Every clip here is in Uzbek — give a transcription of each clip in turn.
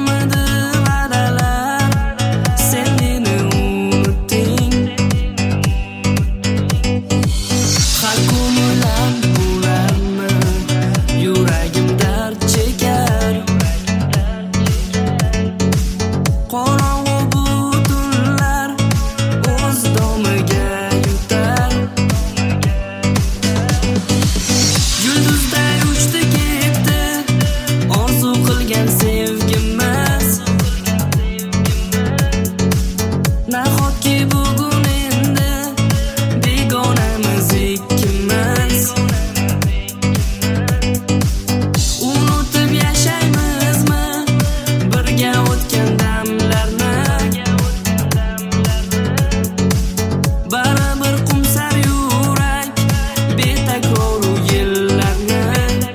qolmadi va'dalar, sen meni unutding. Har ko'nglim bo'larmi, yuragim dard chekar. Qorong'u bu tunlar o'z domiga yutar. Yulduzday uchdi ketdi orzu qilgan sevgimiz. Nahotki bugun endi begonamiz ikkimiz. Unutib yashaymizmi birga o'tgan damlarni? Baribir qumsar yurak betakroru yillarni.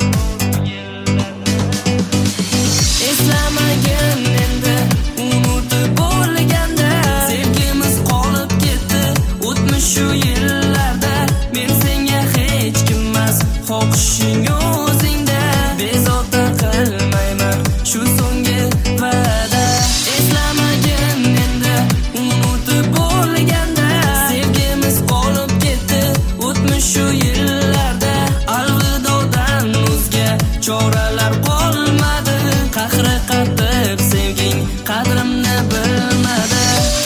Eslamagin endi unutib bo'lganda, sevgimiz qolib ketdi o'tmish shu yillarda. Men senga hech kimmas, xohishing o'zingda. Bezovta qilmayman shu so'nggi va'da. Eslamagin endi unutib bo'lganda, sevgimiz qolib ketdi o'tmish shu yillarda. Alvidodan o'zga choralar qolmadi. Qahri qattiq sevging qadrimni bilmadi.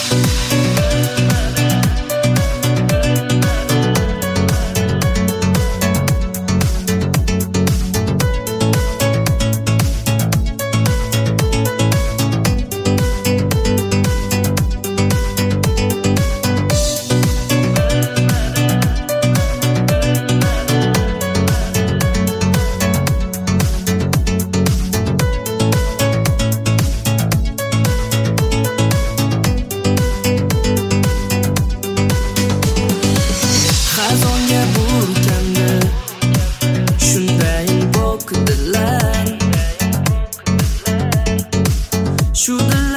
Xazonga burkandi shunday bokdilar. Shu